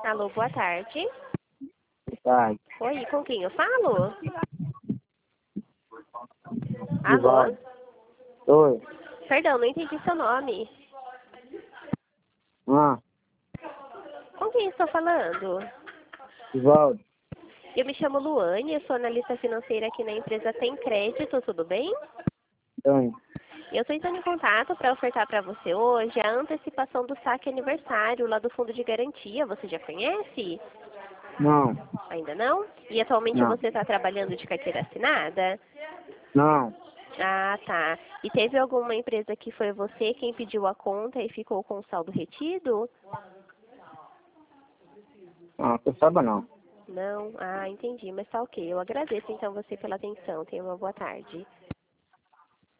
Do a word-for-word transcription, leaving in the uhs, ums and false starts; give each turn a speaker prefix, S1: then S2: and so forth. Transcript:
S1: Alô, boa tarde.
S2: Tá,
S1: Oi, com quem eu falo? Alô?
S2: Ivaldo. Oi.
S1: Perdão, não entendi seu nome.
S2: Ah,
S1: Com quem estou falando?
S2: Ivaldo.
S1: Eu me chamo Luane, eu sou analista financeira aqui na empresa Tem Crédito, tudo bem?
S2: Tem.
S1: Eu estou entrando em contato para ofertar para você hoje a antecipação do saque aniversário lá do Fundo de Garantia. Você já conhece?
S2: Não.
S1: Ainda não? E atualmente
S2: Não.
S1: você está trabalhando de carteira assinada?
S2: Não.
S1: Ah, tá. E teve alguma empresa que foi você quem pediu a conta e ficou com o saldo retido?
S2: Não, você sabe não.
S1: Não? Ah, entendi, mas tá ok. Eu agradeço então você pela atenção. Tenha uma boa tarde.